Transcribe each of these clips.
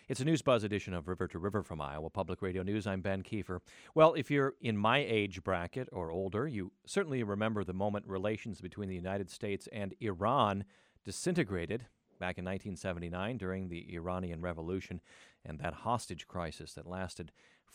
It's a News Buzz edition of River to River from Iowa Public Radio News. I'm Ben Kiefer. Well, if you're in my age bracket or older, you certainly remember the moment relations between the United States and Iran disintegrated back in 1979 during the Iranian Revolution and that hostage crisis that lasted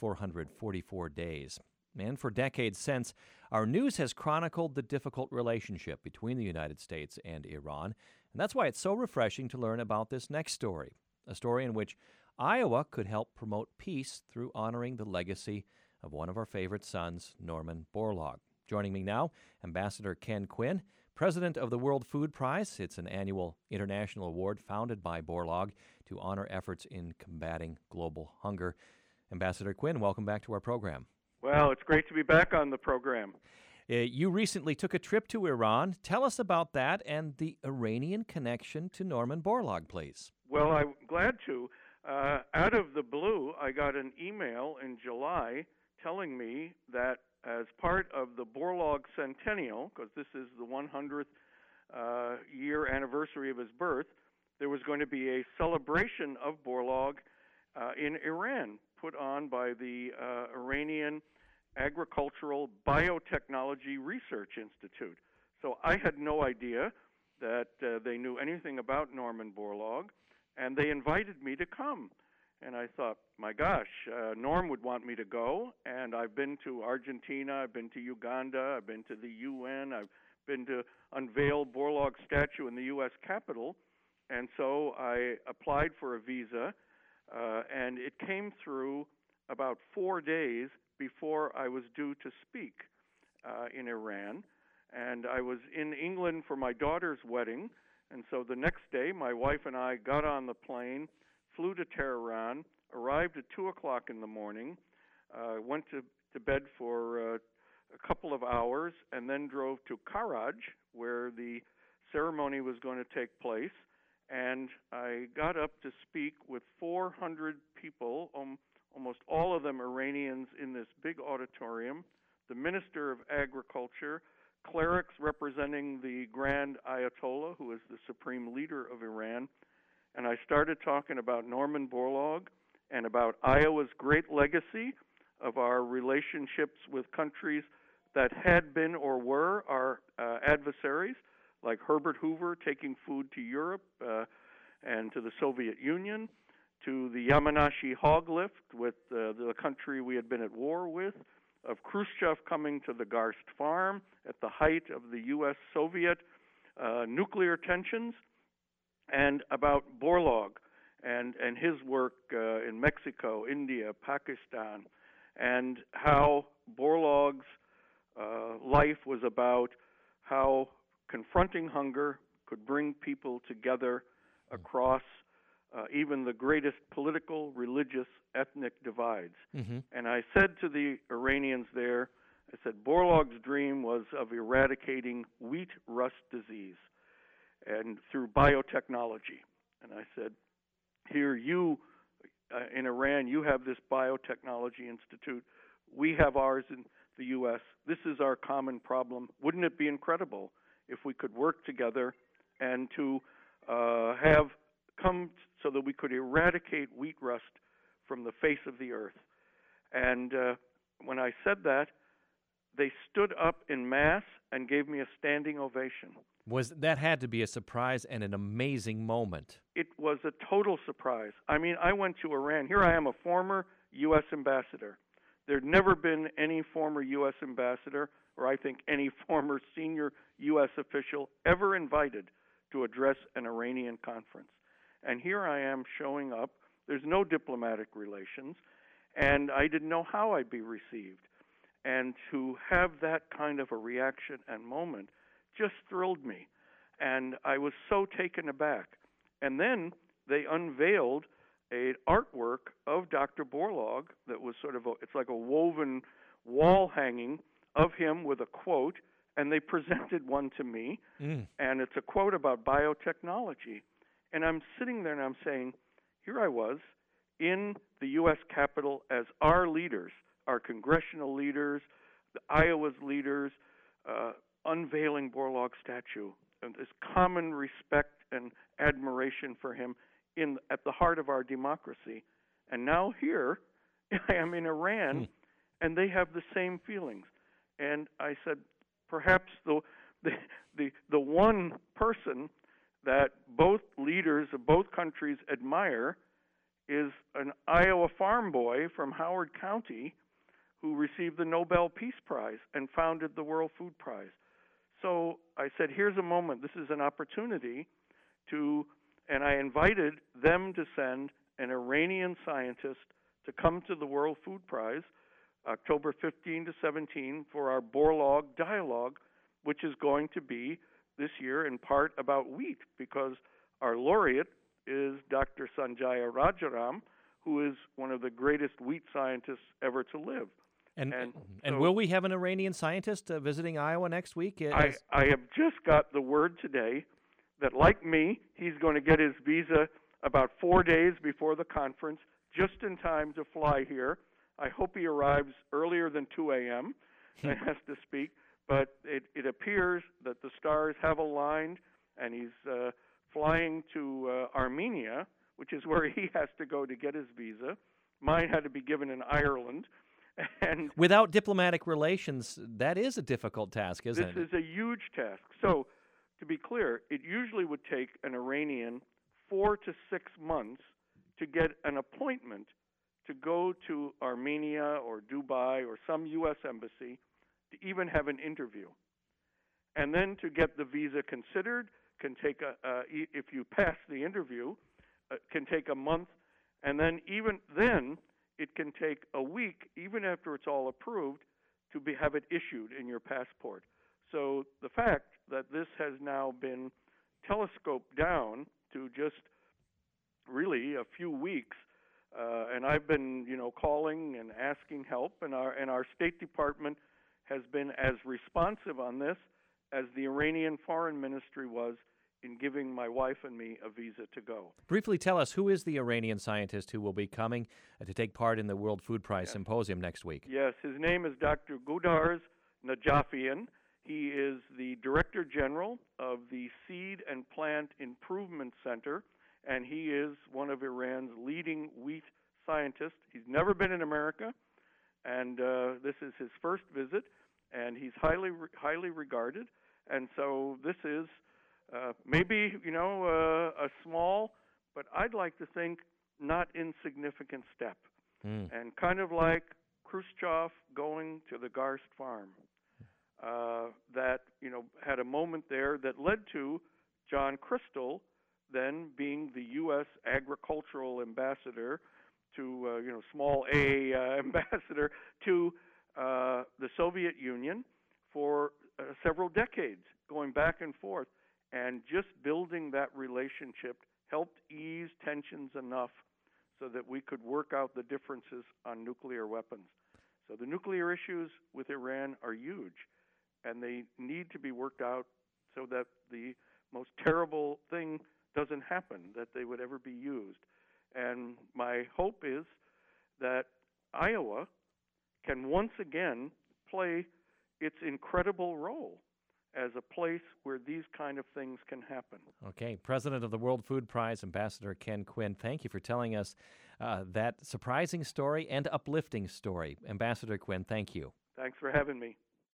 444 days. And for decades since, our news has chronicled the difficult relationship between the United States and Iran. And that's why it's so refreshing to learn about this next story, a story in which Iowa could help promote peace through honoring the legacy of one of our favorite sons, Norman Borlaug. Joining me now, Ambassador Ken Quinn, president of the World Food Prize. It's an annual international award founded by Borlaug to honor efforts in combating global hunger. Ambassador Quinn, welcome back to our program. Well, it's great to be back on the program. You recently took a trip to Iran. Tell us about that and the Iranian connection to Norman Borlaug, please. Well, I'm glad to. Out of the blue, I got an email in July telling me that as part of the Borlaug Centennial, because this is the 100th year anniversary of his birth, there was going to be a celebration of Borlaug in Iran, put on by the Iranian Agricultural Biotechnology Research Institute. So I had no idea that they knew anything about Norman Borlaug, and they invited me to come. And I thought, my gosh, Norm would want me to go, and I've been to Argentina, I've been to Uganda, I've been to the UN, I've been to unveil Borlaug's statue in the U.S. Capitol, and so I applied for a visa, and it came through about 4 days before I was due to speak in Iran. And I was in England for my daughter's wedding, and so the next day my wife and I got on the plane, flew to Tehran, arrived at 2 o'clock in the morning, went to bed for a couple of hours, and then drove to Karaj, where the ceremony was going to take place. And I got up to speak with 400 people, almost all of them Iranians, in this big auditorium, the Minister of Agriculture, clerics representing the Grand Ayatollah, who is the supreme leader of Iran. And I started talking about Norman Borlaug and about Iowa's great legacy of our relationships with countries that had been or were our adversaries, like Herbert Hoover taking food to Europe and to the Soviet Union, to the Yamanashi hog lift with the country we had been at war with, of Khrushchev coming to the Garst farm at the height of the U.S.-Soviet nuclear tensions, and about Borlaug and his work in Mexico, India, Pakistan, and how Borlaug's life was about how confronting hunger could bring people together across even the greatest political, religious, ethnic divides. Mm-hmm. And I said to the Iranians there, I said, Borlaug's dream was of eradicating wheat rust disease and through biotechnology. And I said, here you, in Iran, you have this biotechnology institute. We have ours in the U.S. This is our common problem. Wouldn't it be incredible if we could work together and to have come so that we could eradicate wheat rust from the face of the earth? And when I said that, they stood up en masse and gave me a standing ovation. That had to be a surprise and an amazing moment. It was a total surprise. I mean, I went to Iran. Here I am, a former U.S. ambassador. There'd never been any former U.S. ambassador, or I think any former senior U.S. official ever invited to address an Iranian conference. And here I am showing up. There's no diplomatic relations, and I didn't know how I'd be received. And to have that kind of a reaction and moment just thrilled me. And I was so taken aback. And then they unveiled an artwork of Dr. Borlaug that was sort of it's like a woven wall hanging of him with a quote, and they presented one to me, and it's a quote about biotechnology. And I'm sitting there and I'm saying, here I was in the U.S. Capitol as our leaders, our congressional leaders, the Iowa's leaders, unveiling Borlaug's statue, and this common respect and admiration for him at the heart of our democracy. And now here I am in Iran, and they have the same feelings. And I said, perhaps the one person that both leaders of both countries admire is an Iowa farm boy from Howard County who received the Nobel Peace Prize and founded the World Food Prize. So I said, here's a moment. This is an opportunity and I invited them to send an Iranian scientist to come to the World Food Prize, October 15 to 17, for our Borlaug Dialogue, which is going to be this year in part about wheat, because our laureate is Dr. Sanjaya Rajaram, who is one of the greatest wheat scientists ever to live. And will we have an Iranian scientist visiting Iowa next week? I have just got the word today that, like me, he's going to get his visa about 4 days before the conference, just in time to fly here. I hope he arrives earlier than 2 a.m. and has to speak. But it appears that the stars have aligned, and he's flying to Armenia, which is where he has to go to get his visa. Mine had to be given in Ireland. And without diplomatic relations, that is a difficult task, isn't it? This is a huge task. So, to be clear, it usually would take an Iranian 4 to 6 months to get an appointment to go to Armenia or Dubai or some U.S. embassy to even have an interview. And then to get the visa considered can take, if you pass the interview, can take a month. And then even then, it can take a week, even after it's all approved, to have it issued in your passport. So the fact that this has now been telescoped down to just really a few weeks, and I've been, calling and asking help, and our State Department has been as responsive on this as the Iranian Foreign Ministry was in giving my wife and me a visa to go. Briefly tell us, who is the Iranian scientist who will be coming to take part in the World Food Prize Symposium next week? Yes, his name is Dr. Gudarz Najafian. He is the Director General of the Seed and Plant Improvement Center, and he is one of Iran's leading wheat scientists. He's never been in America, and this is his first visit, and he's highly regarded. And so this is maybe, a small, but I'd like to think not insignificant step. And kind of like Khrushchev going to the Garst farm, that, had a moment there that led to John Crystal then being the U.S. agricultural ambassador to, small A ambassador to the Soviet Union for several decades, going back and forth. And just building that relationship helped ease tensions enough so that we could work out the differences on nuclear weapons. So the nuclear issues with Iran are huge, and they need to be worked out so that the most terrible thing doesn't happen, that they would ever be used. And my hope is that Iowa can once again play its incredible role as a place where these kind of things can happen. Okay. President of the World Food Prize, Ambassador Ken Quinn, thank you for telling us that surprising story and uplifting story. Ambassador Quinn, thank you. Thanks for having me.